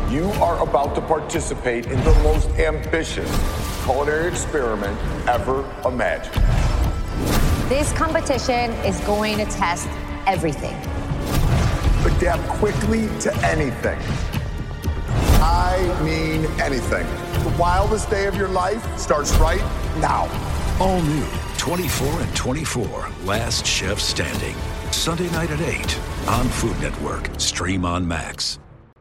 You are about to participate in the most ambitious culinary experiment ever imagined. This competition is going to test everything. Adapt quickly to anything. I mean anything. The wildest day of your life starts right now. All new 24 and 24, Last Chef Standing. Sunday night at 8 on Food Network. Stream on Max.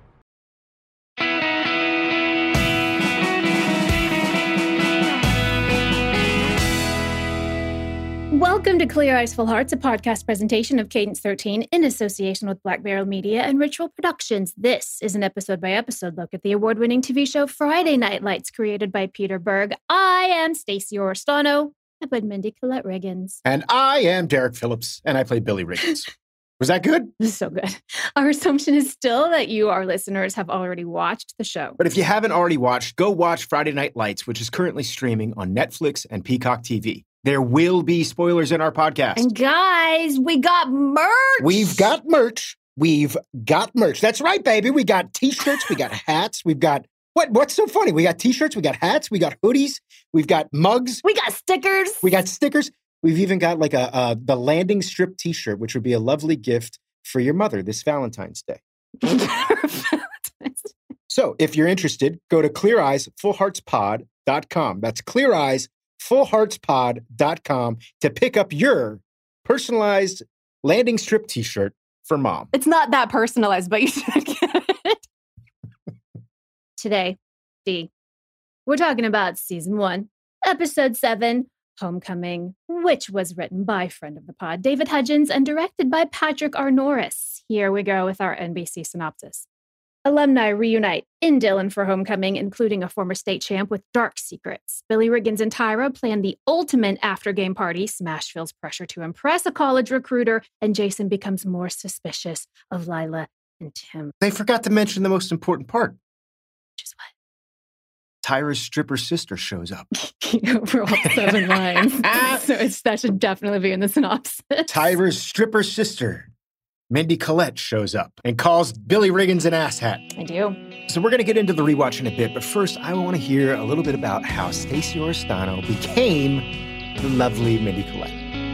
Welcome to Clear Eyes, Full Hearts, a podcast presentation of Cadence 13 in association with Black Barrel Media and Ritual Productions. This is an episode-by-episode look at the award-winning TV show Friday Night Lights, created by Peter Berg. I am Stacey Oristano. I played Mindy Colette Riggins. And I am Derek Phillips, and I played Billy Riggins. Was that good? This is so good. Our assumption is still that you, our listeners, have already watched the show. But if you haven't already watched, go watch Friday Night Lights, which is currently streaming on Netflix and Peacock TV. There will be spoilers in our podcast. And guys, we got merch. We've got merch. That's right, baby. We got T-shirts. We got hats. We've got... What's so funny? We got T-shirts. We got hats. We got hoodies. We've got mugs. We got stickers. We've even got like the landing strip T-shirt, which would be a lovely gift for your mother this Valentine's Day. So if you're interested, go to cleareyesfullheartspod.com. That's cleareyesfullheartspod.com to pick up your personalized landing strip T-shirt for mom. It's not that personalized, but you should get it. Today, we're talking about Season 1, Episode 7, Homecoming, which was written by friend of the pod, David Hudgens, and directed by Patrick R. Norris. Here we go with our NBC synopsis. Alumni reunite in Dillon for homecoming, including a former state champ with dark secrets. Billy Riggins and Tyra plan the ultimate after-game party. Smash feels pressure to impress a college recruiter, and Jason becomes more suspicious of Lila and Tim. They forgot to mention the most important part. Which is what? Tyra's stripper sister shows up. For all 7 lines. So that should definitely be in the synopsis. Tyra's stripper sister, Mindy Colette, shows up and calls Billy Riggins an asshat. I do. So we're going to get into the rewatch in a bit, but first I want to hear a little bit about how Stacey Oristano became the lovely Mindy Colette.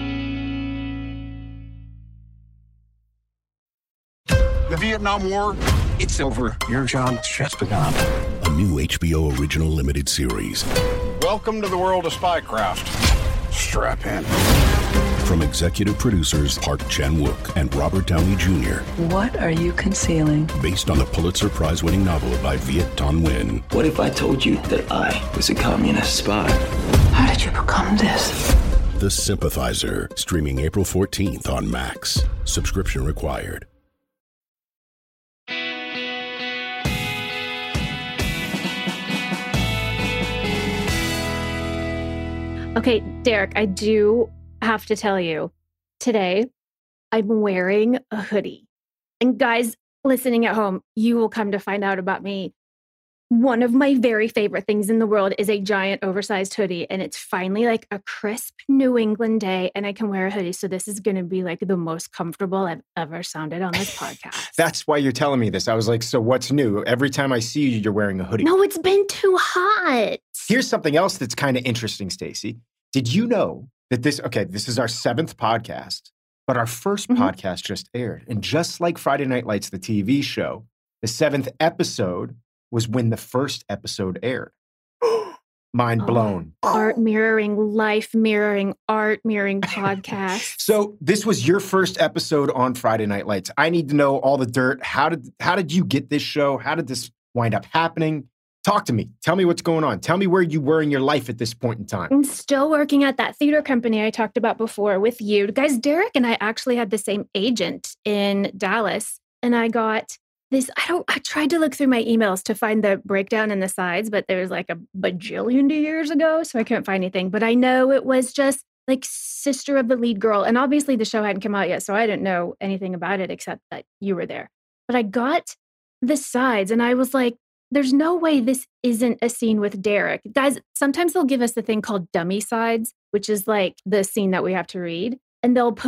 The Vietnam War, it's over. Your job has just begun. A new HBO original limited series. Welcome to the world of spycraft. Strap in. From executive producers Park Chan-wook and Robert Downey Jr. What are you concealing? Based on the Pulitzer Prize-winning novel by Viet Thanh Nguyen. What if I told you that I was a communist spy? How did you become this? The Sympathizer. Streaming April 14th on Max. Subscription required. Okay, Derek, I do have to tell you, today I'm wearing a hoodie. And guys listening at home, you will come to find out about me. One of my very favorite things in the world is a giant oversized hoodie. And it's finally like a crisp New England day and I can wear a hoodie. So this is going to be like the most comfortable I've ever sounded on this podcast. That's why you're telling me this. I was like, so what's new? Every time I see you, you're wearing a hoodie. No, it's been too hot. Here's something else that's kind of interesting, Stacey. Did you know that this is our 7th podcast, but our first podcast just aired. And just like Friday Night Lights, the TV show, the 7th episode was when the first episode aired. Mind blown. Art mirroring life, mirroring art, mirroring podcasts. So this was your first episode on Friday Night Lights. I need to know all the dirt. How did you get this show? How did this wind up happening? Talk to me. Tell me what's going on. Tell me where you were in your life at this point in time. I'm still working at that theater company I talked about before with you. Guys, Derek and I actually had the same agent in Dallas. And I got this, I tried to look through my emails to find the breakdown in the sides, but there was like a bajillion years ago. So I couldn't find anything. But I know it was just like sister of the lead girl. And obviously the show hadn't come out yet. So I didn't know anything about it except that you were there. But I got the sides and I was like, there's no way this isn't a scene with Derek. Guys, sometimes they'll give us the thing called dummy sides, which is like the scene that we have to read. And they'll put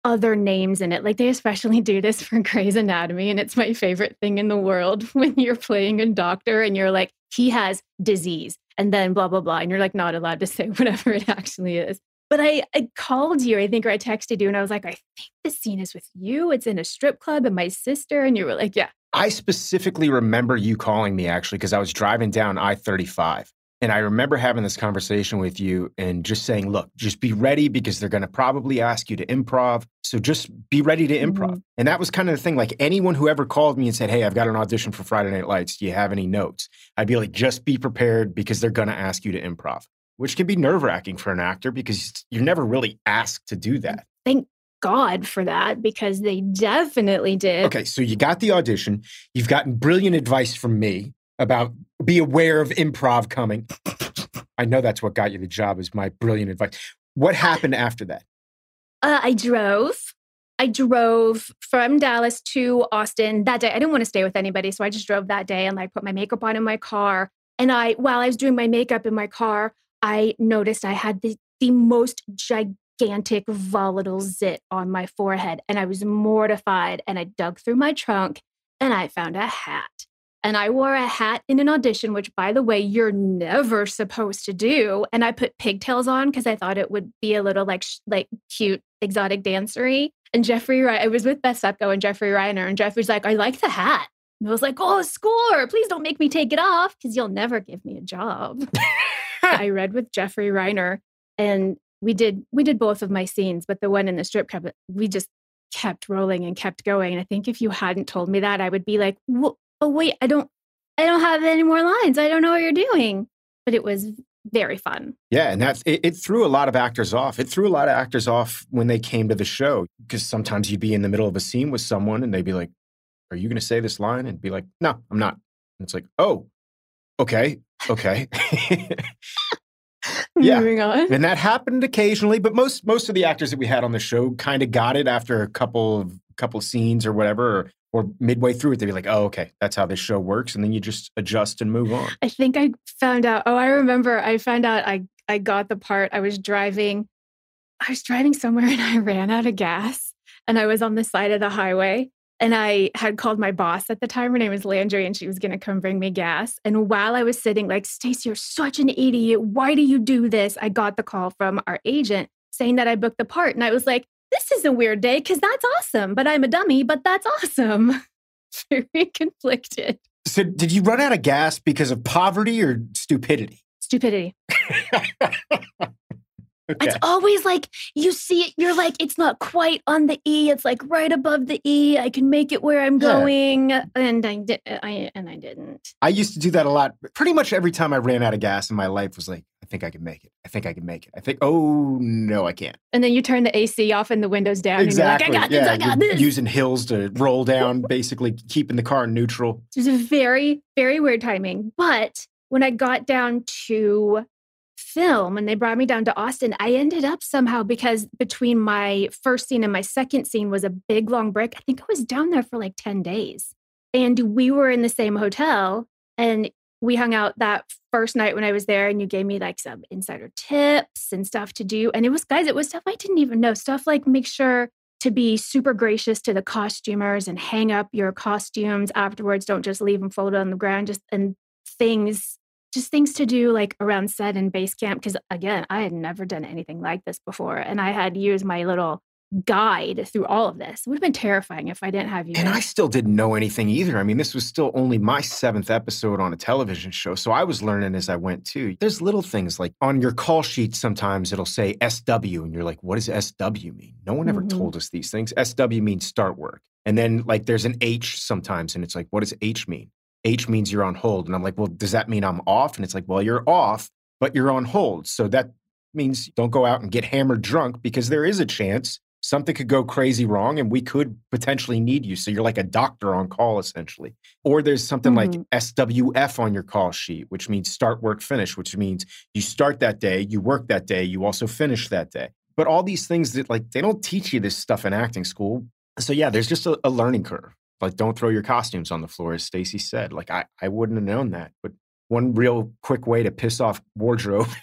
other names in it. Like they especially do this for Grey's Anatomy. And it's my favorite thing in the world when you're playing a doctor and you're like, he has disease and then blah, blah, blah. And you're like not allowed to say whatever it actually is. But I called you, I think, or I texted you and I was like, I think this scene is with you. It's in a strip club and my sister. And you were like, yeah. I specifically remember you calling me actually because I was driving down I-35. And I remember having this conversation with you and just saying, look, just be ready because they're going to probably ask you to improv. So just be ready to improv. Mm-hmm. And that was kind of the thing. Like anyone who ever called me and said, hey, I've got an audition for Friday Night Lights. Do you have any notes? I'd be like, just be prepared because they're going to ask you to improv, which can be nerve-wracking for an actor because you're never really asked to do that. Thank God for that because they definitely did. Okay, so you got the audition. You've gotten brilliant advice from me about be aware of improv coming. I know that's what got you the job is my brilliant advice. What happened after that? I drove from Dallas to Austin that day. I didn't want to stay with anybody, so I just drove that day and like put my makeup on in my car. And while I was doing my makeup in my car, I noticed I had the most gigantic volatile zit on my forehead. And I was mortified. And I dug through my trunk and I found a hat. And I wore a hat in an audition, which, by the way, you're never supposed to do. And I put pigtails on because I thought it would be a little like cute, exotic dancery. And I was with Beth Sepko and Jeffrey Reiner. And Jeffrey's like, I like the hat. And I was like, oh, score. Please don't make me take it off because you'll never give me a job. I read with Jeffrey Reiner and we did both of my scenes, but the one in the strip club, we just kept rolling and kept going. And I think if you hadn't told me that, I would be like, oh wait, I don't have any more lines. I don't know what you're doing. But it was very fun. Yeah, and it threw a lot of actors off. It threw a lot of actors off when they came to the show because sometimes you'd be in the middle of a scene with someone and they'd be like, are you going to say this line? And be like, no, I'm not. And it's like, oh, okay. Yeah. Moving on. And that happened occasionally, but most of the actors that we had on the show kind of got it after a couple of scenes or whatever, or midway through it, they'd be like, oh, okay, that's how this show works. And then you just adjust and move on. I think I found out. Oh, I remember I found out I got the part. I was driving somewhere and I ran out of gas and I was on the side of the highway. And I had called my boss at the time. Her name was Landry, and she was going to come bring me gas. And while I was sitting like, Stacey, you're such an idiot. Why do you do this? I got the call from our agent saying that I booked the part. And I was like, this is a weird day because that's awesome. But I'm a dummy, but that's awesome. Very conflicted. So did you run out of gas because of poverty or stupidity? Stupidity. Okay. It's always like, you see it, you're like, it's not quite on the E. It's like right above the E. I can make it where I'm going. And I didn't. I used to do that a lot. Pretty much every time I ran out of gas in my life was like, I think I can make it. I think I can make it. I think, oh, no, I can't. And then you turn the AC off and the windows down. Exactly. And you're like, I got this. Using hills to roll down, basically keeping the car in neutral. It was a very, very weird timing. But when I got down to film and they brought me down to Austin, I ended up somehow, because between my first scene and my second scene was a big long break. I think I was down there for like 10 days. And we were in the same hotel and we hung out that first night when I was there, and you gave me like some insider tips and stuff to do. And it was stuff I didn't even know. Stuff like make sure to be super gracious to the costumers and hang up your costumes afterwards. Don't just leave them folded on the ground. Just things to do like around set and base camp. Because again, I had never done anything like this before. And I had used my little guide through all of this. It would have been terrifying if I didn't have you. And I still didn't know anything either. I mean, this was still only my 7th episode on a television show. So I was learning as I went too. There's little things like on your call sheet, sometimes it'll say SW. And you're like, what does SW mean? No one ever told us these things. SW means start work. And then like there's an H sometimes. And it's like, what does H mean? H means you're on hold. And I'm like, well, does that mean I'm off? And it's like, well, you're off, but you're on hold. So that means don't go out and get hammered drunk, because there is a chance something could go crazy wrong and we could potentially need you. So you're like a doctor on call, essentially. Or there's something like SWF on your call sheet, which means start, work, finish, which means you start that day, you work that day, you also finish that day. But all these things that like, they don't teach you this stuff in acting school. So yeah, there's just a learning curve. Like, don't throw your costumes on the floor, as Stacey said. Like, I wouldn't have known that. But one real quick way to piss off wardrobe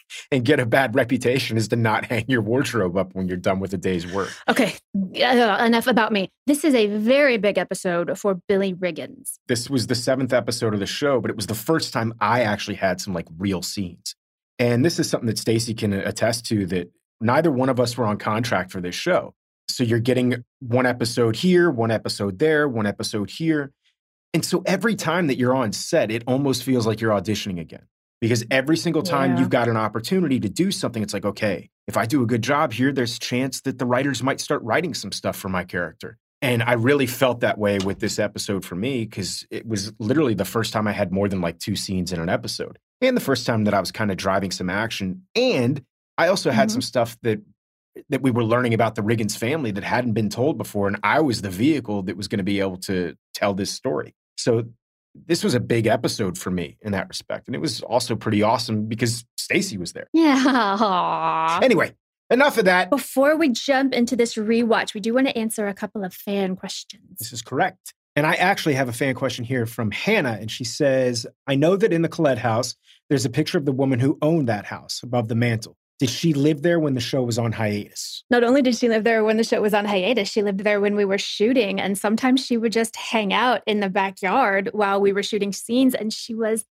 and get a bad reputation is to not hang your wardrobe up when you're done with a day's work. Okay, enough about me. This is a very big episode for Billy Riggins. This was the 7th episode of the show, but it was the first time I actually had some like real scenes. And this is something that Stacey can attest to, that neither one of us were on contract for this show. So you're getting one episode here, one episode there, one episode here. And so every time that you're on set, it almost feels like you're auditioning again. Because every single time you've got an opportunity to do something, it's like, okay, if I do a good job here, there's a chance that the writers might start writing some stuff for my character. And I really felt that way with this episode for me, because it was literally the first time I had more than like 2 scenes in an episode. And the first time that I was kind of driving some action. And I also had some stuff that we were learning about the Riggins family that hadn't been told before. And I was the vehicle that was going to be able to tell this story. So this was a big episode for me in that respect. And it was also pretty awesome because Stacey was there. Yeah. Anyway, enough of that. Before we jump into this rewatch, we do want to answer a couple of fan questions. This is correct. And I actually have a fan question here from Hannah. And she says, I know that in the Collette house, there's a picture of the woman who owned that house above the mantle. Did she live there when the show was on hiatus? Not only did she live there when the show was on hiatus, she lived there when we were shooting. And sometimes she would just hang out in the backyard while we were shooting scenes. And she was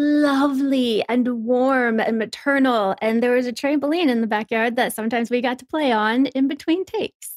lovely and warm and maternal. And there was a trampoline in the backyard that sometimes we got to play on in between takes.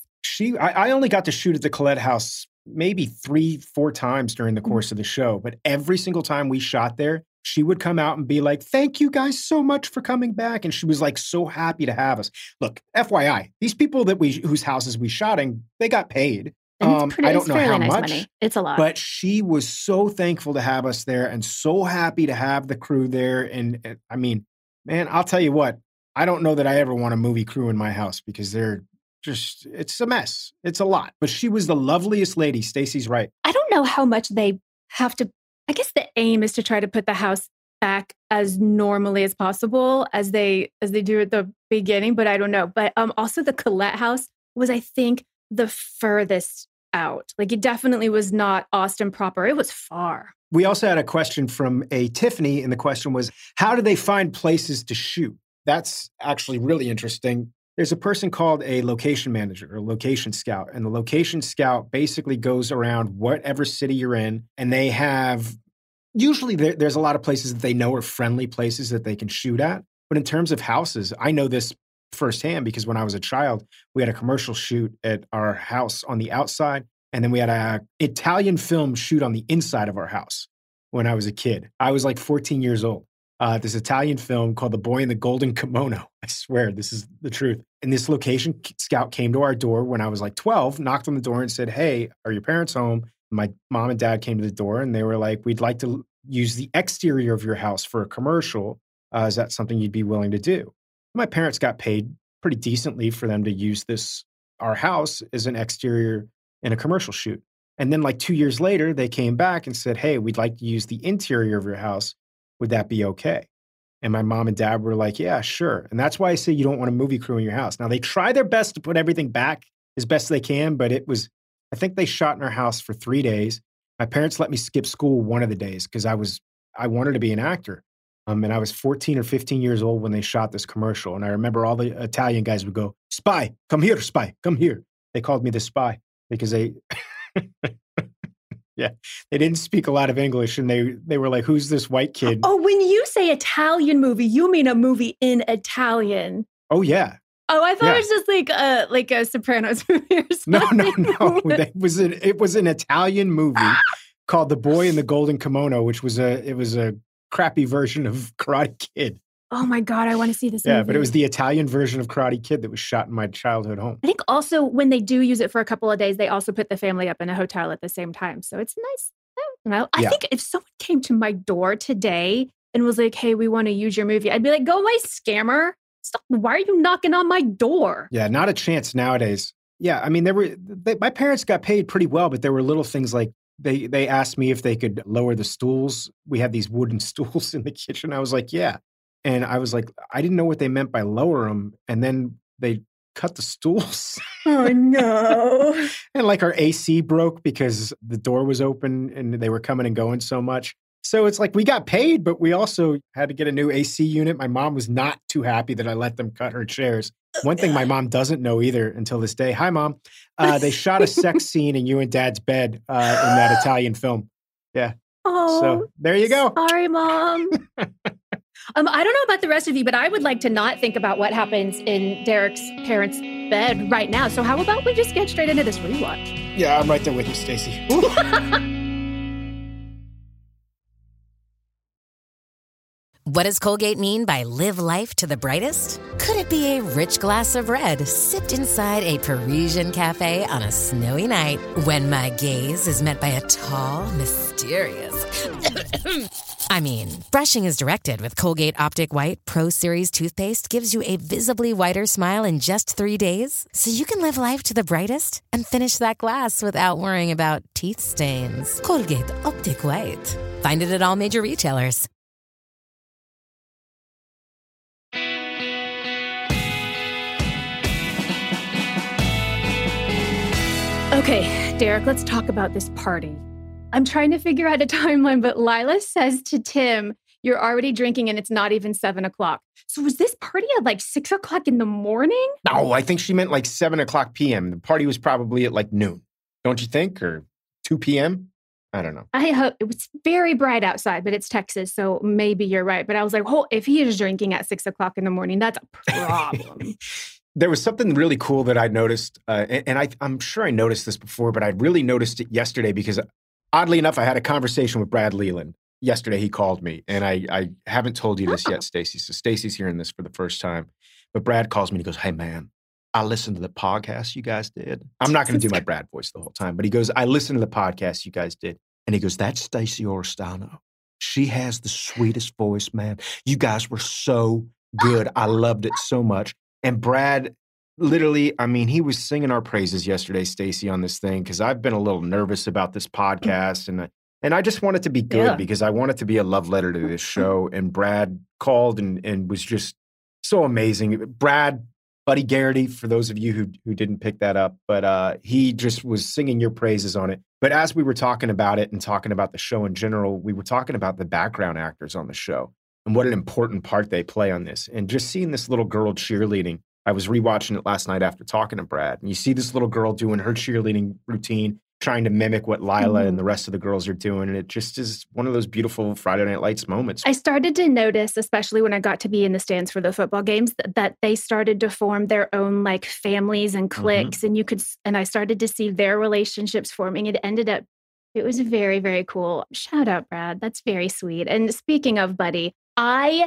I only got to shoot at the Collette house maybe 3-4 times during the course of the show. But every single time we shot there, she would come out and be like, thank you guys so much for coming back. And she was like so happy to have us. Look, FYI, these people whose houses we shot in, they got paid. I don't know how much. Money. It's a lot. But she was so thankful to have us there and so happy to have the crew there. And I mean, man, I'll tell you what, I don't know that I ever want a movie crew in my house because they're just, it's a mess. It's a lot. But she was the loveliest lady. Stacey's right. I don't know how much they have to, I guess the aim is to try to put the house back as normally as possible as they do at the beginning, but I don't know. But also the Collette house was, I think, the furthest out. Like it definitely was not Austin proper. It was far. We also had a question from a Tiffany, and the question was, how do they find places to shoot? That's actually really interesting. There's a person called a location manager or location scout, and the location scout basically goes around whatever city you're in, and they have, usually there's a lot of places that they know are friendly places that they can shoot at. But in terms of houses, I know this firsthand because when I was a child, we had a commercial shoot at our house on the outside, and then we had an Italian film shoot on the inside of our house when I was a kid. I was like 14 years old. This Italian film called The Boy in the Golden Kimono. I swear, this is the truth. And this location scout came to our door when I was like 12, knocked on the door and said, hey, are your parents home? My mom and dad came to the door and they were like, we'd like to use the exterior of your house for a commercial. Is that something you'd be willing to do? My parents got paid pretty decently for them to use our house as an exterior in a commercial shoot. And then like 2 years later, they came back and said, hey, we'd like to use the interior of your house. Would that be okay? And my mom and dad were like, yeah, sure. And that's why I say you don't want a movie crew in your house. Now, they try their best to put everything back as best they can, but I think they shot in our house for 3 days. My parents let me skip school one of the days because I wanted to be an actor. And I was 14 or 15 years old when they shot this commercial. And I remember all the Italian guys would go, spy, come here, spy, come here. They called me the spy because they... Yeah, they didn't speak a lot of English, and they were like, who's this white kid? Oh, when you say Italian movie, you mean a movie in Italian. Oh, yeah. Oh, I thought it was just like a Sopranos movie or something. No. It was an Italian movie called The Boy in the Golden Kimono, which was a crappy version of Karate Kid. Oh my God, I want to see this movie. Yeah, but it was the Italian version of Karate Kid that was shot in my childhood home. I think also when they do use it for a couple of days, they also put the family up in a hotel at the same time. So it's nice. I think if someone came to my door today and was like, hey, we want to use your movie, I'd be like, go away, scammer. Stop. Why are you knocking on my door? Yeah, not a chance nowadays. Yeah, I mean, my parents got paid pretty well, but there were little things like they asked me if they could lower the stools. We had these wooden stools in the kitchen. I was like, yeah. And I was like, I didn't know what they meant by lower them. And then they cut the stools. Oh, no. And like our AC broke because the door was open and they were coming and going so much. So it's like we got paid, but we also had to get a new AC unit. My mom was not too happy that I let them cut her chairs. One thing my mom doesn't know either until this day. Hi, Mom. They shot a sex scene in you and Dad's bed in that Italian film. Yeah. Oh, so there you go. Sorry, Mom. I don't know about the rest of you, but I would like to not think about what happens in Derek's parents' bed right now. So how about we just get straight into this rewatch? Yeah, I'm right there with you, Stacey. What does Colgate mean by live life to the brightest? Could it be a rich glass of red sipped inside a Parisian cafe on a snowy night when my gaze is met by a tall, mysterious... I mean, brushing is directed with Colgate Optic White Pro Series toothpaste gives you a visibly whiter smile in just 3 days, so you can live life to the brightest and finish that glass without worrying about teeth stains. Colgate Optic White. Find it at all major retailers. Okay, Derek, let's talk about this party. I'm trying to figure out a timeline, but Lila says to Tim, you're already drinking and it's not even 7 o'clock. So was this party at like 6 o'clock in the morning? No, I think she meant like 7 o'clock p.m. The party was probably at like noon, don't you think? Or 2 p.m.? I don't know. I hope it was very bright outside, but it's Texas, so maybe you're right. But I was like, oh, if he is drinking at 6 o'clock in the morning, that's a problem. There was something really cool that I noticed, and I'm sure I noticed this before, but I really noticed it yesterday because, oddly enough, I had a conversation with Brad Leland. Yesterday, he called me, and I haven't told you this yet, Stacey. So Stacey's hearing this for the first time. But Brad calls me and he goes, hey, man, I listened to the podcast you guys did. I'm not going to do my Brad voice the whole time, but he goes, I listened to the podcast you guys did. And he goes, that's Stacey Oristano. She has the sweetest voice, man. You guys were so good. I loved it so much. And Brad, literally, I mean, he was singing our praises yesterday, Stacey, on this thing, because I've been a little nervous about this podcast. And I just want it to be good because I want it to be a love letter to this show. And Brad called and was just so amazing. Brad, Buddy Garrity, for those of you who didn't pick that up, but he just was singing your praises on it. But as we were talking about it and talking about the show in general, we were talking about the background actors on the show and what an important part they play on this. And just seeing this little girl cheerleading, I was rewatching it last night after talking to Brad. And you see this little girl doing her cheerleading routine, trying to mimic what Lila and the rest of the girls are doing. And it just is one of those beautiful Friday Night Lights moments. I started to notice, especially when I got to be in the stands for the football games, that they started to form their own like families and cliques. And I started to see their relationships forming. It was very, very cool. Shout out, Brad. That's very sweet. And speaking of Buddy, I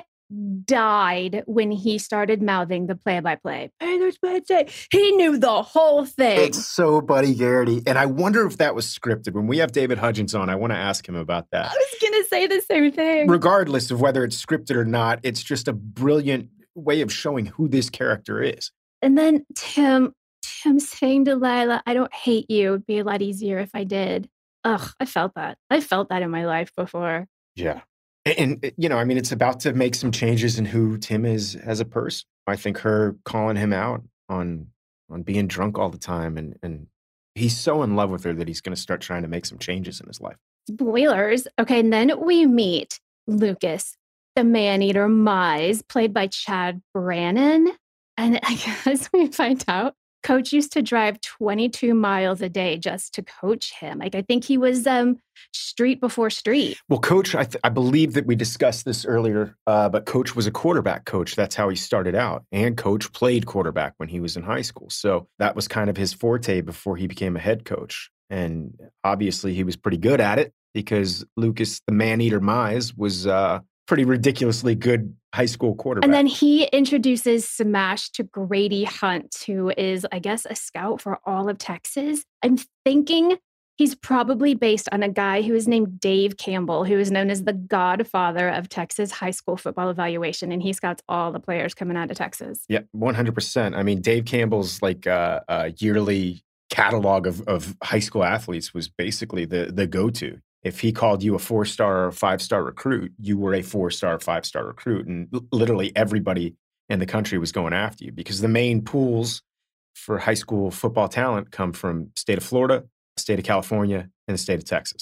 died when he started mouthing the play-by-play. Hey, there's Buddy. He knew the whole thing. It's so Buddy Garrity. And I wonder if that was scripted. When we have David Hudgens on, I want to ask him about that. I was going to say the same thing. Regardless of whether it's scripted or not, it's just a brilliant way of showing who this character is. And then Tim saying to Lila, I don't hate you. It'd be a lot easier if I did. Ugh, I felt that. I felt that in my life before. Yeah. And, you know, I mean, it's about to make some changes in who Tim is as a person. I think her calling him out on being drunk all the time. And he's so in love with her that he's going to start trying to make some changes in his life. Spoilers. Okay, and then we meet Lucas, the man-eater Mize, played by Chad Brannon. And I guess we find out Coach used to drive 22 miles a day just to coach him. Like, I think he was street before street. Well, Coach, I believe that we discussed this earlier, but Coach was a quarterback coach. That's how he started out. And Coach played quarterback when he was in high school. So that was kind of his forte before he became a head coach. And obviously he was pretty good at it because Lucas, the man-eater Mize, was pretty ridiculously good high school quarterback. And then he introduces Smash to Grady Hunt, who is, I guess, a scout for all of Texas. I'm thinking he's probably based on a guy who is named Dave Campbell, who is known as the godfather of Texas high school football evaluation. And he scouts all the players coming out of Texas. Yeah, 100%. I mean, Dave Campbell's like a yearly catalog of high school athletes was basically the go-to. If he called you a 4-star or 5-star recruit, you were a 4-star, 5-star recruit. And literally everybody in the country was going after you because the main pools for high school football talent come from the state of Florida, the state of California, and the state of Texas.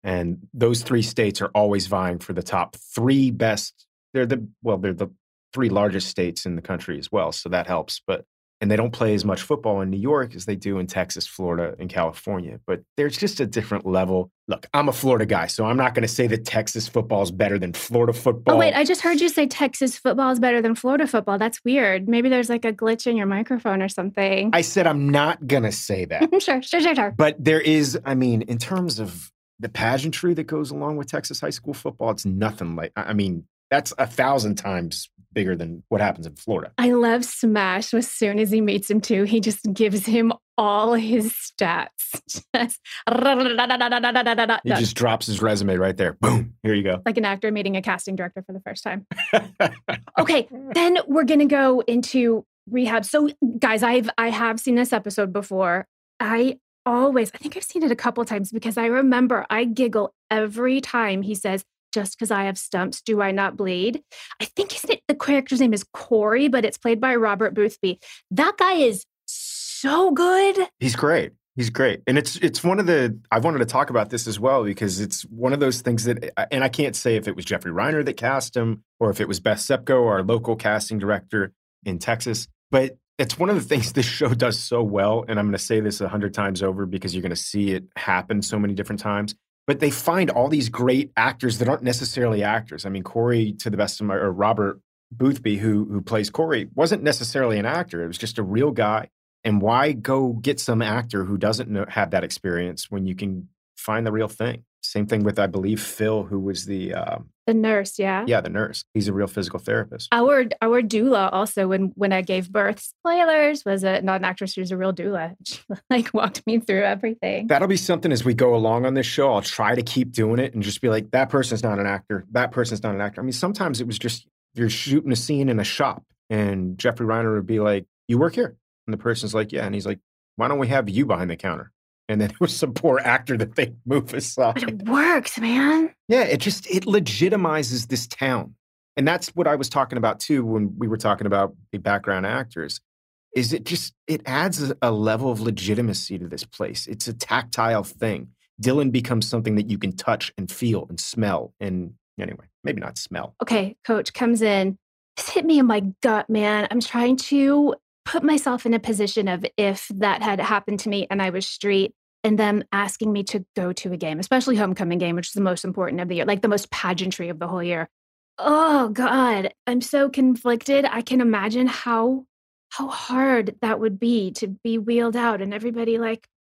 And those 3 states are always vying for the top 3 best. They're the 3 largest states in the country as well. So that helps. And they don't play as much football in New York as they do in Texas, Florida, and California. But there's just a different level. Look, I'm a Florida guy, so I'm not going to say that Texas football is better than Florida football. Oh, wait, I just heard you say Texas football is better than Florida football. That's weird. Maybe there's like a glitch in your microphone or something. I said I'm not going to say that. Sure. But there is, I mean, in terms of the pageantry that goes along with Texas high school football, it's nothing like, I mean, that's 1,000 times bigger than what happens in Florida. I love Smash. As soon as he meets him too, he just gives him all his stats. He just drops his resume right there. Boom. Here you go. Like an actor meeting a casting director for the first time. Okay, then we're going to go into rehab. So guys, I have seen this episode before. I think I've seen it a couple times because I remember I giggle every time he says, just because I have stumps, do I not bleed? I think the character's name is Corey, but it's played by Robert Boothby. That guy is so good. He's great. And it's one of I wanted to talk about this as well because it's one of those things that, and I can't say if it was Jeffrey Reiner that cast him or if it was Beth Sepko, our local casting director in Texas, but it's one of the things this show does so well. And I'm going to say this 100 times over because you're going to see it happen so many different times. But they find all these great actors that aren't necessarily actors. I mean, Corey, to the best of or Robert Boothby, who plays Corey, wasn't necessarily an actor. It was just a real guy. And why go get some actor who doesn't have that experience when you can find the real thing? Same thing with, I believe, Phil, who was the nurse, yeah? Yeah, the nurse. He's a real physical therapist. Our doula also, when I gave birth, spoilers, was not an actress, she was a real doula. She walked me through everything. That'll be something as we go along on this show. I'll try to keep doing it and just be like, that person's not an actor. That person's not an actor. I mean, sometimes it was just, you're shooting a scene in a shop and Jeffrey Reiner would be like, you work here? And the person's like, yeah. And he's like, why don't we have you behind the counter? And then it was some poor actor that they move aside. But it works, man. Yeah, it legitimizes this town. And that's what I was talking about too when we were talking about the background actors, is it adds a level of legitimacy to this place. It's a tactile thing. Dylan becomes something that you can touch and feel and smell. And anyway, maybe not smell. Okay, Coach comes in. This hit me in my gut, man. I'm trying to put myself in a position of if that had happened to me and I was street and them asking me to go to a game, especially homecoming game, which is the most important of the year, like the most pageantry of the whole year. Oh God, I'm so conflicted. I can imagine how hard that would be to be wheeled out and everybody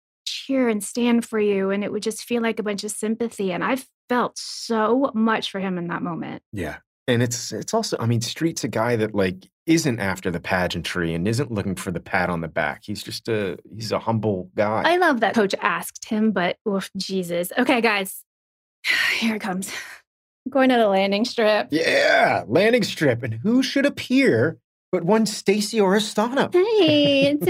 cheer and stand for you. And it would just feel like a bunch of sympathy. And I felt so much for him in that moment. Yeah. And it's also, I mean, Street's a guy that isn't after the pageantry and isn't looking for the pat on the back. He's just he's a humble guy. I love that Coach asked him, but Jesus. Okay, guys, here it comes. I'm going to the landing strip. Yeah, landing strip. And who should appear but one Stacey Oristano? Hey, it's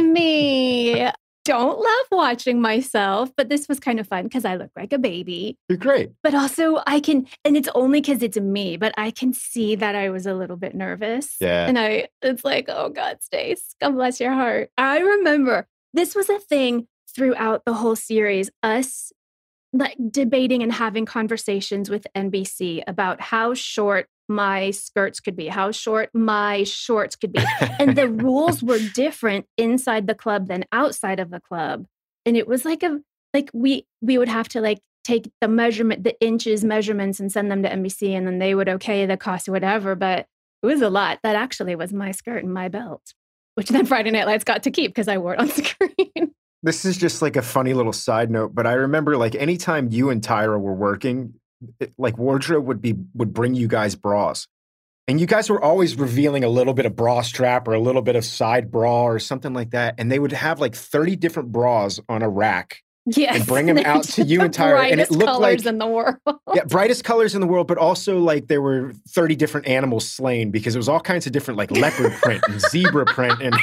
me. Don't love watching myself, but this was kind of fun because I look like a baby. You're great. But also and it's only because it's me, but I can see that I was a little bit nervous. Yeah. And it's like, oh God, Stace, God bless your heart. I remember this was a thing throughout the whole series, us debating and having conversations with NBC about how short my skirts could be, how short my shorts could be. And the rules were different inside the club than outside of the club. And it was we would have to take the inches measurements and send them to NBC and then they would okay the cost or whatever. But it was a lot. That actually was my skirt and my belt, which then Friday Night Lights got to keep because I wore it on screen. This is just a funny little side note, but I remember anytime you and Tyra were working, wardrobe would bring you guys bras. And you guys were always revealing a little bit of bra strap or a little bit of side bra or something like that. And they would have 30 different bras on a rack. Yes. And bring them out to you and Tyra. And it looked colors in the world. Yeah, brightest colors in the world, but also there were 30 different animals slain because it was all kinds of different leopard print and zebra print. And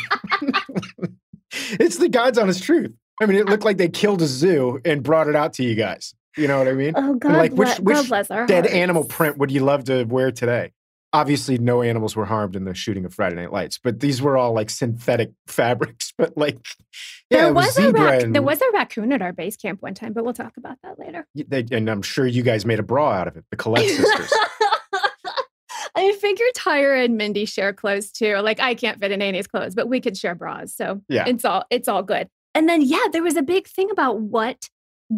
it's the God's honest truth. I mean, it looked like they killed a zoo and brought it out to you guys. You know what I mean? Oh, God, which God bless our dead hearts. animal print would you love to wear today? Obviously, no animals were harmed in the shooting of Friday Night Lights, but these were all like synthetic fabrics. But like, yeah, there was a raccoon at our base camp one time, but we'll talk about that later. And I'm sure you guys made a bra out of it, the Collette sisters. I figure Tyra and Mindy share clothes too. Like I can't fit in Annie's clothes, but we could share bras. So yeah, it's all good. And then, yeah, there was a big thing about what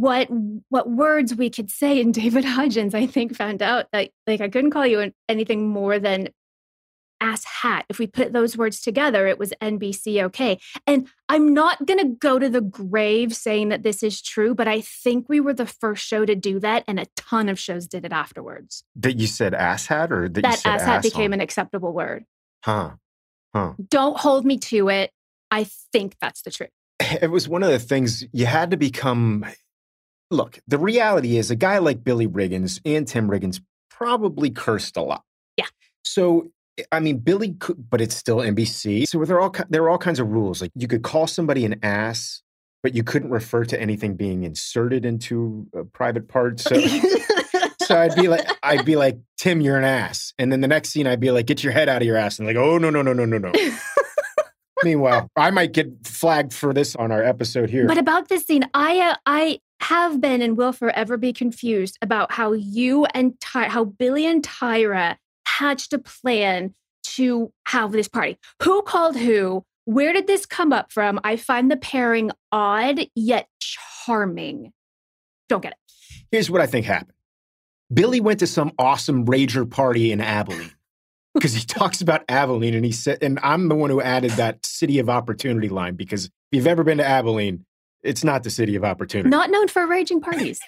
words we could say. And David Hodgins, I think, found out that like I couldn't call you anything more than ass hat. If we put those words together, it was NBC okay. And I'm not going to go to the grave saying that this is true, but I think we were the first show to do that, and a ton of shows did it afterwards. That you said ass hat, or that you said ass hat became an acceptable word. Huh. Don't hold me to it. I think that's the truth. It was one of the things you had to become. Look, the reality is a guy like Billy Riggins and Tim Riggins probably cursed a lot. Yeah. So, I mean, Billy could, but it's still NBC. So there are all kinds of rules. Like you could call somebody an ass, but you couldn't refer to anything being inserted into a private part. So, so I'd be like, Tim, you're an ass. And then the next scene, I'd be like, get your head out of your ass. And like, oh, no. Meanwhile, I might get flagged for this on our episode here. But about this scene, I have been and will forever be confused about how how Billy and Tyra hatched a plan to have this party. Who called who? Where did this come up from? I find the pairing odd yet charming. Don't get it. Here's what I think happened. Billy went to some awesome rager party in Abilene. Because he talks about Abilene, and he said, and I'm the one who added that city of opportunity line, because if you've ever been to Abilene, it's not the city of opportunity. Not known for raging parties.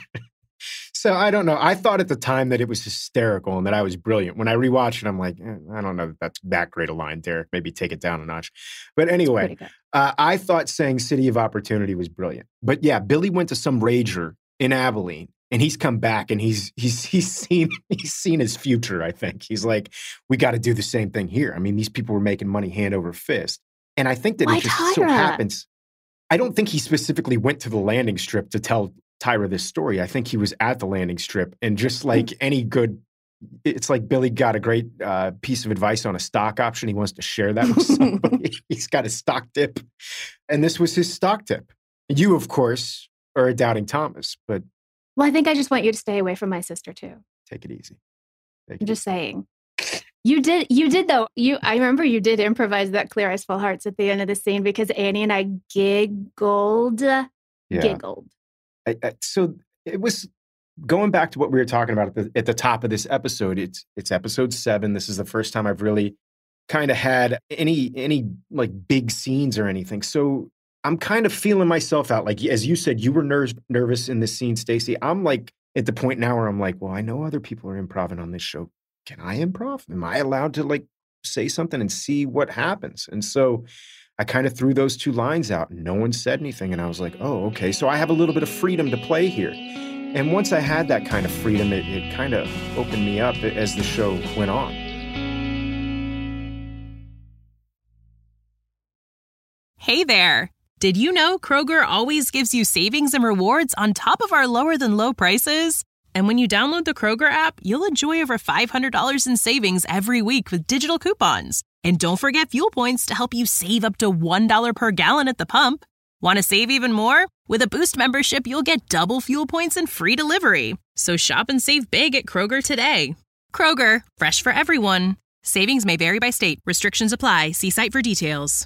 So I don't know. I thought at the time that it was hysterical and that I was brilliant. When I rewatched it, I'm like, I don't know that that's that great a line, Derek. Maybe take it down a notch. But anyway, I thought saying city of opportunity was brilliant. But yeah, Billy went to some rager in Abilene. And he's come back and he's seen his future, I think. He's like, we got to do the same thing here. I mean, these people were making money hand over fist. And I think that it just so happens. I don't think he specifically went to the landing strip to tell Tyra this story. I think he was at the landing strip, and just like any good, it's like Billy got a great piece of advice on a stock option. He wants to share that with somebody. He's got a stock tip. And this was his stock tip. You, of course, are a doubting Thomas, but well, I think I just want you to stay away from my sister too. Take it easy. I'm just saying. You did though. I remember you did improvise that Clear Eyes Full Hearts at the end of the scene because Annie and I giggled. So it was going back to what we were talking about at the top of this episode. It's episode 7. This is the first time I've really kind of had any like big scenes or anything. So I'm kind of feeling myself out. Like, as you said, you were nervous in this scene, Stacey. I'm like at the point now where I'm like, well, I know other people are improv on this show. Can I improv? Am I allowed to like say something and see what happens? And so I kind of threw those 2 lines out and no one said anything. And I was like, oh, okay. So I have a little bit of freedom to play here. And once I had that kind of freedom, it kind of opened me up as the show went on. Hey there. Did you know Kroger always gives you savings and rewards on top of our lower than low prices? And when you download the Kroger app, you'll enjoy over $500 in savings every week with digital coupons. And don't forget fuel points to help you save up to $1 per gallon at the pump. Want to save even more? With a Boost membership, you'll get double fuel points and free delivery. So shop and save big at Kroger today. Kroger, fresh for everyone. Savings may vary by state. Restrictions apply. See site for details.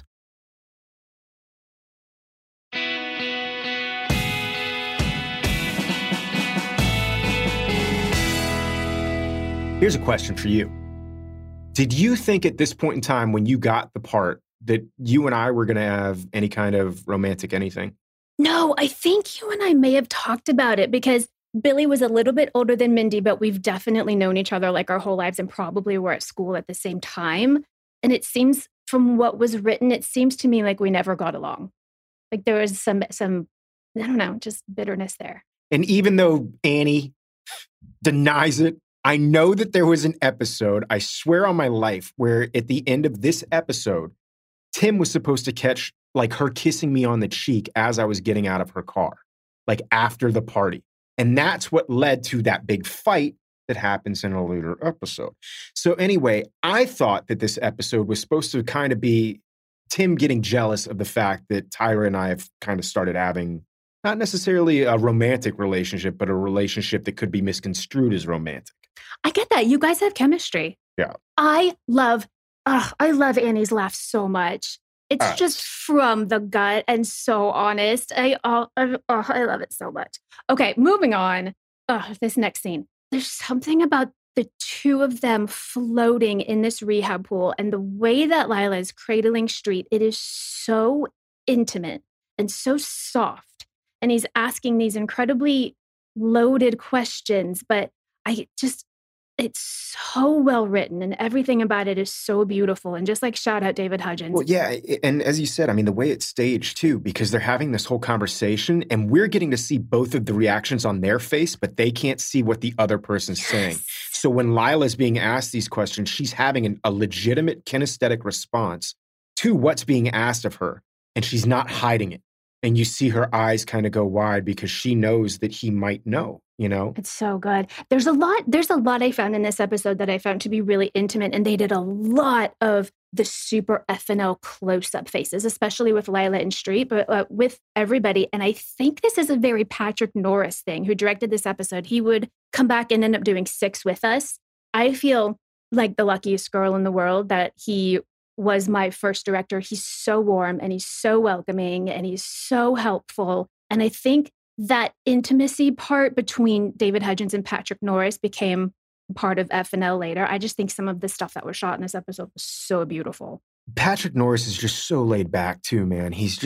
Here's a question for you. Did you think at this point in time when you got the part that you and I were going to have any kind of romantic anything? No, I think you and I may have talked about it because Billy was a little bit older than Mindy, but we've definitely known each other like our whole lives and probably were at school at the same time. And it seems from what was written, it seems to me like we never got along. Like there was some I don't know, just bitterness there. And even though Annie denies it, I know that there was an episode, I swear on my life, where at the end of this episode, Tim was supposed to catch like her kissing me on the cheek as I was getting out of her car, like after the party. And that's what led to that big fight that happens in a later episode. So anyway, I thought that this episode was supposed to kind of be Tim getting jealous of the fact that Tyra and I have kind of started having not necessarily a romantic relationship, but a relationship that could be misconstrued as romantic. I get that. You guys have chemistry. Yeah. I love Annie's laugh so much. It's just from the gut and so honest. I love it so much. Okay, moving on. This next scene. There's something about the two of them floating in this rehab pool and the way that Lila is cradling Street. It is so intimate and so soft. And he's asking these incredibly loaded questions, but it's so well written and everything about it is so beautiful. And just like shout out David Hudgens. Well, yeah. And as you said, I mean, the way it's staged too, because they're having this whole conversation and we're getting to see both of the reactions on their face, but they can't see what the other person's saying. So when Lila's being asked these questions, she's having a legitimate kinesthetic response to what's being asked of her. And she's not hiding it. And you see her eyes kind of go wide because she knows that he might know, you know? It's so good. There's a lot I found in this episode that I found to be really intimate. And they did a lot of the super FNL close-up faces, especially with Lila and Street, but with everybody. And I think this is a very Patrick Norris thing, who directed this episode. He would come back and end up doing 6 with us. I feel like the luckiest girl in the world that he was my first director. He's so warm and he's so welcoming and he's so helpful. And I think that intimacy part between David Hudgens and Patrick Norris became part of FNL later. I just think some of the stuff that was shot in this episode was so beautiful. Patrick Norris is just so laid back too, man. He's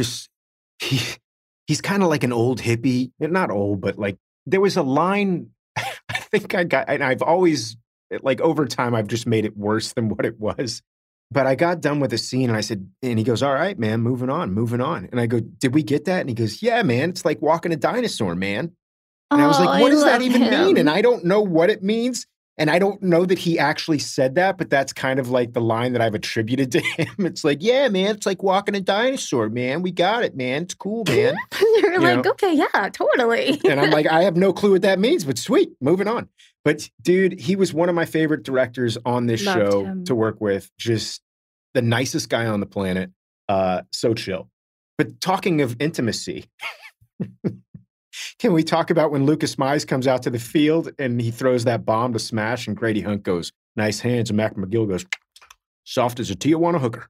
he's kind of like an old hippie. Not old, but like there was a line I think I got, and I've always, like over time, I've just made it worse than what it was. But I got done with the scene and I said, and he goes, all right, man, moving on. And I go, did we get that? And he goes, yeah, man, it's like walking a dinosaur, man. And I was like, what does that even mean? And I don't know what it means. And I don't know that he actually said that, but that's kind of like the line that I've attributed to him. It's like, yeah, man, it's like walking a dinosaur, man. We got it, man. It's cool, man. You're like, okay, yeah, totally. And I'm like, I have no clue what that means, but sweet, moving on. But dude, he was one of my favorite directors on this show to work with. Just the nicest guy on the planet. So chill. But talking of intimacy, can we talk about when Lucas Mize comes out to the field and he throws that bomb to smash and Grady Hunt goes, nice hands, and Mac McGill goes, soft as a Tijuana hooker.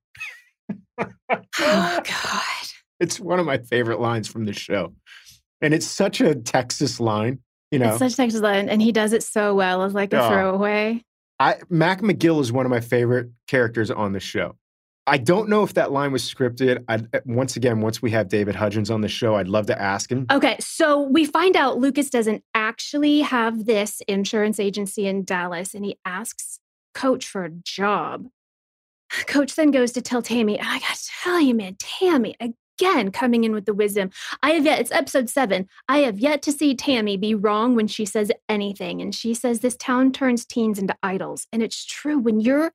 Oh, God. It's one of my favorite lines from the show. And it's such a Texas line, you know. It's such a Texas line, and he does it so well as like a throwaway. Mac McGill is one of my favorite characters on the show. I don't know if that line was scripted. Once we have David Hudgens on the show, I'd love to ask him. Okay, so we find out Lucas doesn't actually have this insurance agency in Dallas, and he asks Coach for a job. Coach then goes to tell Tammy, and I gotta tell you, man, Tammy, again, coming in with the wisdom. It's episode 7. I have yet to see Tammy be wrong when she says anything. And she says this town turns teens into idols. And it's true. When you're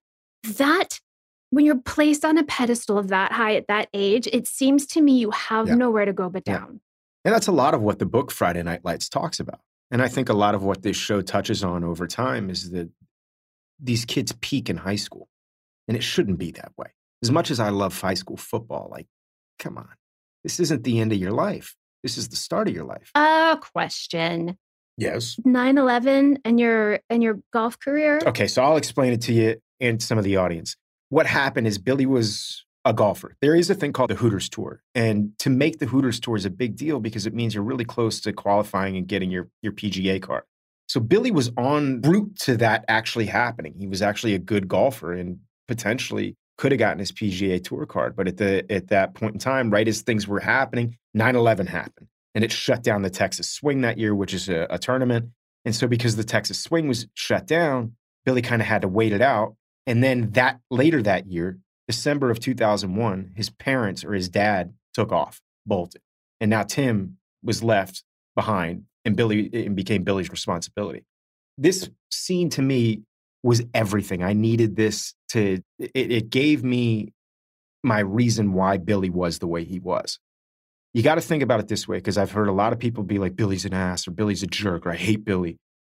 placed on a pedestal of that high at that age, it seems to me you have nowhere to go but down. And that's a lot of what the book Friday Night Lights talks about. And I think a lot of what this show touches on over time is that these kids peak in high school. And it shouldn't be that way. As much as I love high school football, like, come on. This isn't the end of your life. This is the start of your life. Question. Yes. 9/11 and your golf career? Okay, so I'll explain it to you and some of the audience. What happened is Billy was a golfer. There is a thing called the Hooters Tour. And to make the Hooters Tour is a big deal because it means you're really close to qualifying and getting your PGA card. So Billy was en route to that actually happening. He was actually a good golfer and potentially could have gotten his PGA Tour card. But at that point in time, right as things were happening, 9/11 happened. And it shut down the Texas Swing that year, which is a tournament. And so because the Texas Swing was shut down, Billy kind of had to wait it out. And then later that year, December of 2001, his parents or his dad took off, bolted. And now Tim was left behind and it became Billy's responsibility. This scene to me was everything. I needed this it gave me my reason why Billy was the way he was. You got to think about it this way, because I've heard a lot of people be like, Billy's an ass or Billy's a jerk or I hate Billy.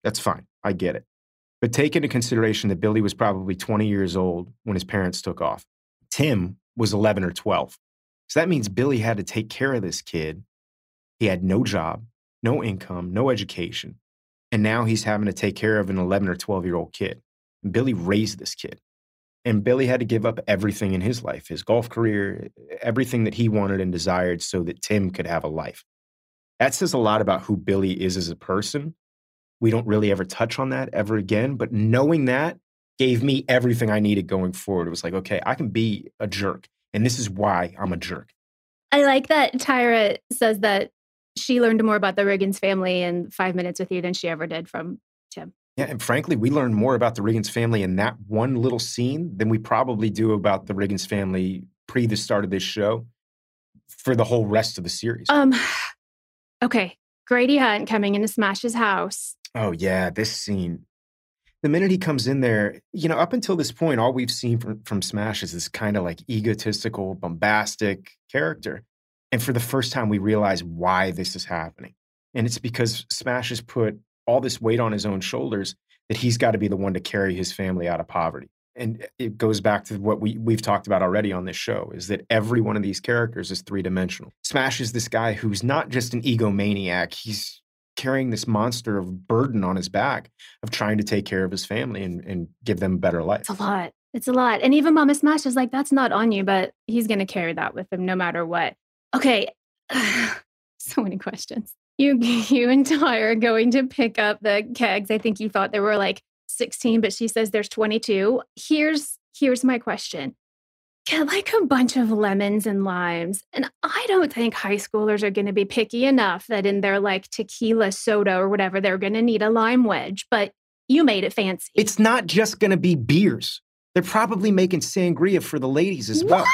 That's fine. I get it. But take into consideration that Billy was probably 20 years old when his parents took off. Tim was 11 or 12. So that means Billy had to take care of this kid. He had no job, no income, no education. And now he's having to take care of an 11 or 12-year-old kid. And Billy raised this kid. And Billy had to give up everything in his life, his golf career, everything that he wanted and desired so that Tim could have a life. That says a lot about who Billy is as a person. We don't really ever touch on that ever again. But knowing that gave me everything I needed going forward. It was like, okay, I can be a jerk. And this is why I'm a jerk. I like that Tyra says that she learned more about the Riggins family in 5 minutes with you than she ever did from Tim. Yeah, and frankly, we learned more about the Riggins family in that one little scene than we probably do about the Riggins family pre the start of this show for the whole rest of the series. Okay, Grady Hunt coming into Smash's house. Oh, yeah, this scene. The minute he comes in there, up until this point, all we've seen from Smash is this kind of like egotistical, bombastic character. And for the first time, we realize why this is happening. And it's because Smash has put all this weight on his own shoulders that he's got to be the one to carry his family out of poverty. And it goes back to what we've talked about already on this show, is that every one of these characters is three-dimensional. Smash is this guy who's not just an egomaniac. He's carrying this monster of burden on his back of trying to take care of his family and give them a better life. It's a lot. It's a lot. And even Mama Smash is like, that's not on you, but he's going to carry that with him no matter what. Okay. So many questions. You and Tyra are going to pick up the kegs. I think you thought there were like 16, but she says there's 22. Here's my question. Get like a bunch of lemons and limes. And I don't think high schoolers are going to be picky enough that in their like tequila soda or whatever, they're going to need a lime wedge, but you made it fancy. It's not just going to be beers. They're probably making sangria for the ladies as well.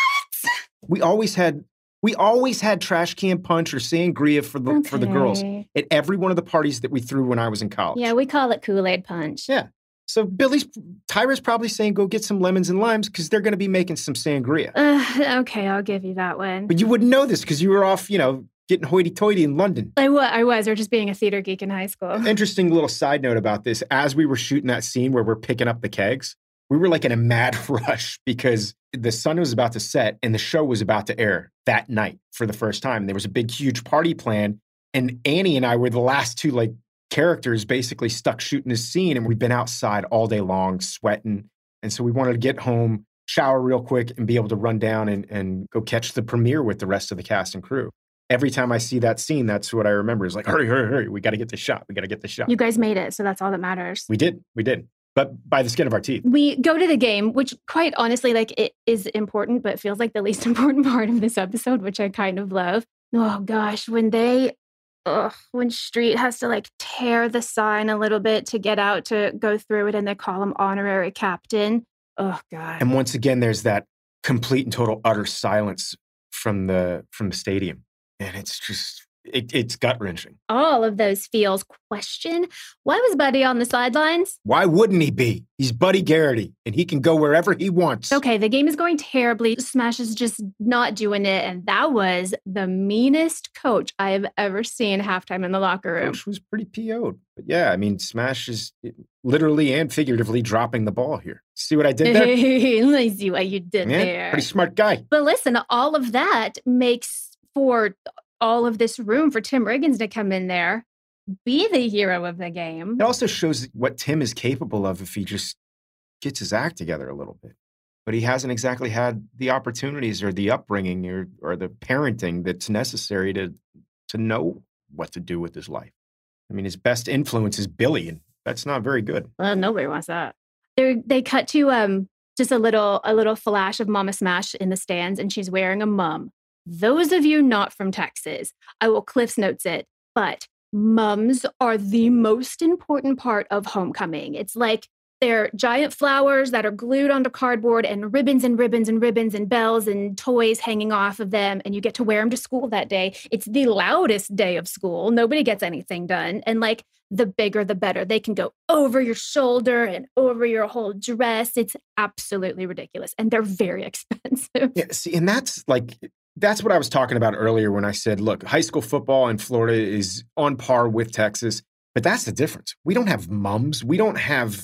What? We always had trash can punch or sangria for the girls at every one of the parties that we threw when I was in college. Yeah, we call it Kool-Aid punch. Yeah. So Tyra's probably saying, go get some lemons and limes because they're going to be making some sangria. Okay, I'll give you that one. But you wouldn't know this because you were off, getting hoity-toity in London. I was, or just being a theater geek in high school. Interesting little side note about this. As we were shooting that scene where we're picking up the kegs, we were like in a mad rush because the sun was about to set and the show was about to air that night for the first time. And there was a big, huge party planned. And Annie and I were the last two characters basically stuck shooting this scene. And we've been outside all day long sweating. And so we wanted to get home, shower real quick and be able to run down and go catch the premiere with the rest of the cast and crew. Every time I see that scene, that's what I remember is like, hurry. We got to get this shot. You guys made it. So that's all that matters. We did. But by the skin of our teeth. We go to the game, which quite honestly, it is important, but feels like the least important part of this episode, which I kind of love. Oh gosh, when Street has to tear the sign a little bit to get out to go through it and they call him honorary captain. Oh God. And once again, there's that complete and total utter silence from the stadium. And it's just, it's gut-wrenching. All of those feels. Question, why was Buddy on the sidelines? Why wouldn't he be? He's Buddy Garrity, and he can go wherever he wants. Okay, the game is going terribly. Smash is just not doing it, and that was the meanest coach I have ever seen halftime in the locker room. Coach was pretty PO'd. But yeah, I mean, Smash is literally and figuratively dropping the ball here. See what I did there? I see what you did there. Pretty smart guy. But listen, all of that makes for all of this room for Tim Riggins to come in there, be the hero of the game. It also shows what Tim is capable of if he just gets his act together a little bit. But he hasn't exactly had the opportunities or the upbringing or the parenting that's necessary to know what to do with his life. I mean, his best influence is Billy, and that's not very good. Well, nobody wants that. They cut to just a little flash of Mama Smash in the stands, and she's wearing a mum. Those of you not from Texas, I will Cliff's Notes it, but mums are the most important part of homecoming. It's like they're giant flowers that are glued onto cardboard and ribbons and ribbons and ribbons and bells and toys hanging off of them, and you get to wear them to school that day. It's the loudest day of school. Nobody gets anything done. And the bigger, the better. They can go over your shoulder and over your whole dress. It's absolutely ridiculous. And they're very expensive. Yeah, see, and that's what I was talking about earlier when I said, look, high school football in Florida is on par with Texas. But that's the difference. We don't have mums. We don't have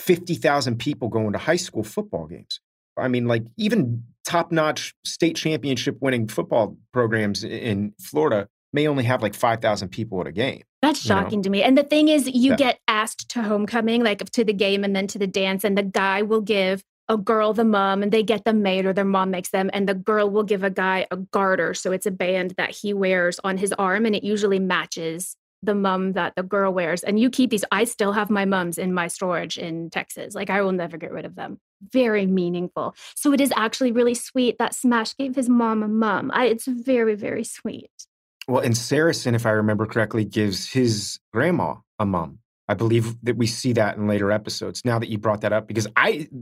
50,000 people going to high school football games. I mean, like even top-notch state championship winning football programs in Florida may only have like 5,000 people at a game. That's shocking to me. And the thing is, you get asked to homecoming, like to the game and then to the dance, and the guy will give a girl the mum, and they get them made or their mom makes them, and the girl will give a guy a garter. So it's a band that he wears on his arm, and it usually matches the mum that the girl wears. And you keep these. I still have my mums in my storage in Texas. Like, I will never get rid of them. Very meaningful. So it is actually really sweet that Smash gave his mom a mum. It's very, very sweet. Well, and Saracen, if I remember correctly, gives his grandma a mum. I believe that we see that in later episodes. Now that you brought that up, because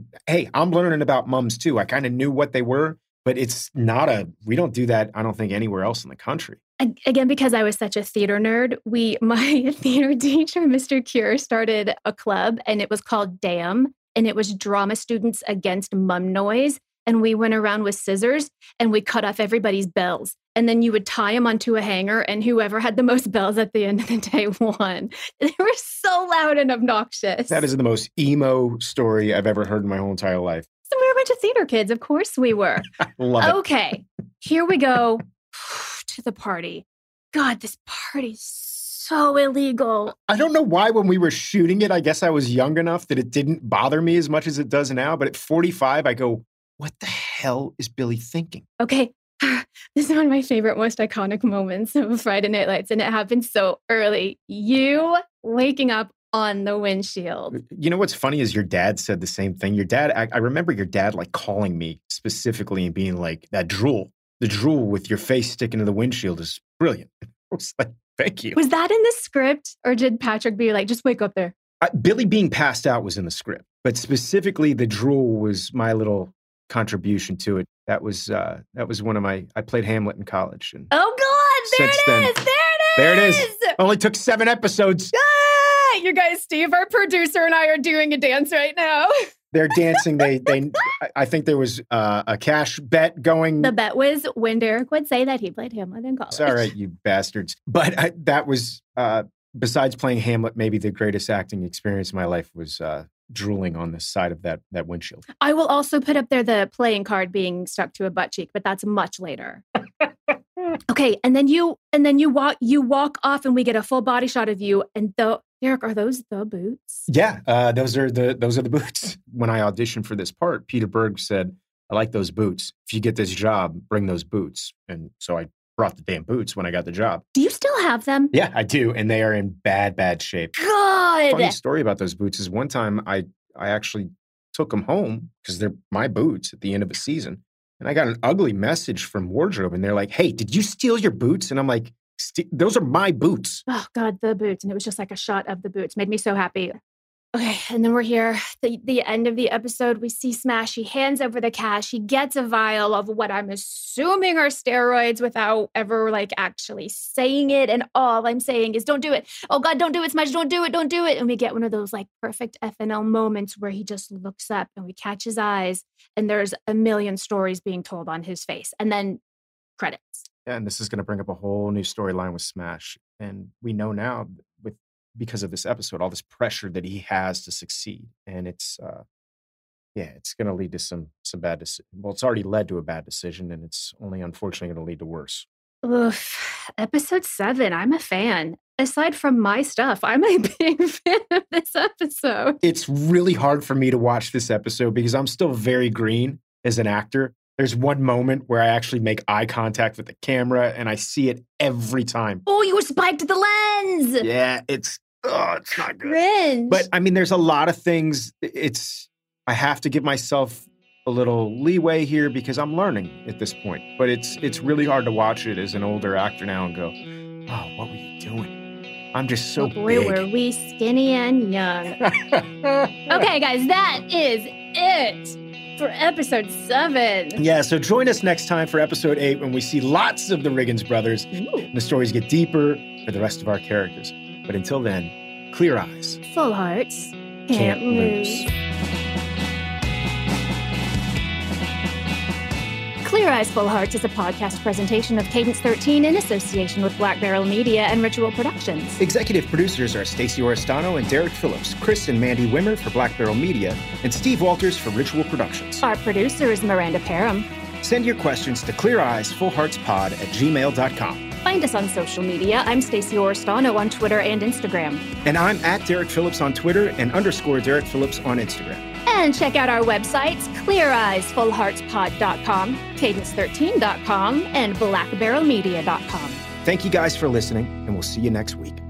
I'm learning about mums too. I kind of knew what they were, but it's not we don't do that, I don't think, anywhere else in the country. Again, because I was such a theater nerd, my theater teacher, Mr. Cure, started a club, and it was called DAM, and it was Drama Students Against Mum Noise. And we went around with scissors and we cut off everybody's bells. And then you would tie them onto a hanger, and whoever had the most bells at the end of the day won. They were so loud and obnoxious. That is the most emo story I've ever heard in my whole entire life. So we were a bunch of theater kids. Of course we were. I love it. Okay, here we go to the party. God, this party's so illegal. I don't know why when we were shooting it, I guess I was young enough that it didn't bother me as much as it does now. But at 45, I go, what the hell is Billy thinking? Okay. This is one of my favorite, most iconic moments of Friday Night Lights, and it happened so early. You waking up on the windshield. You know what's funny is your dad said the same thing. Your dad, I remember your dad like calling me specifically and being like, the drool with your face sticking to the windshield is brilliant. I was like, thank you. Was that in the script, or did Patrick be like, just wake up there? Billy being passed out was in the script, but specifically the drool was my little contribution to it. That was one of I played Hamlet in college. And oh God, there it is. Only took 7 episodes. Ah, you guys, Steve, our producer, and I are doing a dance right now. They're dancing. I think there was a cash bet going. The bet was when Derek would say that he played Hamlet in college. It's all right, you bastards. But that was, besides playing Hamlet, maybe the greatest acting experience of my life was drooling on the side of that windshield. I will also put up there the playing card being stuck to a butt cheek, but that's much later. Okay, and then you walk off, and we get a full body shot of you. And Derek, are those the boots? Yeah, those are the boots. When I auditioned for this part, Peter Berg said, "I like those boots. If you get this job, bring those boots." And so I brought the damn boots when I got the job. Do you still have them? Yeah, I do. And they are in bad shape. God! Funny story about those boots is one time I actually took them home because they're my boots at the end of a season. And I got an ugly message from wardrobe, and they're like, "Hey, did you steal your boots?" And I'm like, those are my boots. Oh God, the boots. And it was just like a shot of the boots. Made me so happy. Okay, and then we're here. The end of the episode, we see Smash. He hands over the cash. He gets a vial of what I'm assuming are steroids without ever like actually saying it. And all I'm saying is, don't do it. Oh God, don't do it, Smash. Don't do it. Don't do it. And we get one of those like perfect FNL moments where he just looks up and we catch his eyes, and there's a million stories being told on his face. And then credits. Yeah, and this is going to bring up a whole new storyline with Smash. And we know now because of this episode, all this pressure that he has to succeed. And it's going to lead to some bad decisions. Well, it's already led to a bad decision, and it's only unfortunately going to lead to worse. Oof. Episode 7, I'm a fan. Aside from my stuff, I'm a big fan of this episode. It's really hard for me to watch this episode because I'm still very green as an actor. There's one moment where I actually make eye contact with the camera, and I see it every time. Oh, you spiked the lens. Yeah, it's not good. Cringe. But I mean, there's a lot of things. I have to give myself a little leeway here because I'm learning at this point. But it's really hard to watch it as an older actor now and go, oh, what were you doing? I'm just so boy, big. Were we skinny and young. Okay, guys, that is it for episode 7. Yeah, so join us next time for episode 8 when we see lots of the Riggins brothers. And the stories get deeper for the rest of our characters. But until then, clear eyes. Full hearts. Can't lose. Clear Eyes, Full Hearts is a podcast presentation of Cadence 13 in association with Black Barrel Media and Ritual Productions. Executive producers are Stacey Oristano and Derek Phillips, Chris and Mandy Wimmer for Black Barrel Media, and Steve Walters for Ritual Productions. Our producer is Miranda Parham. Send your questions to cleareyesfullheartspod@gmail.com. Find us on social media. I'm Stacey Oristano on Twitter and Instagram. And I'm at Derek Phillips on Twitter and _Derek Phillips on Instagram. And check out our websites, cleareyesfullheartspod.com, cadence13.com, and blackbarrelmedia.com. Thank you guys for listening, and we'll see you next week.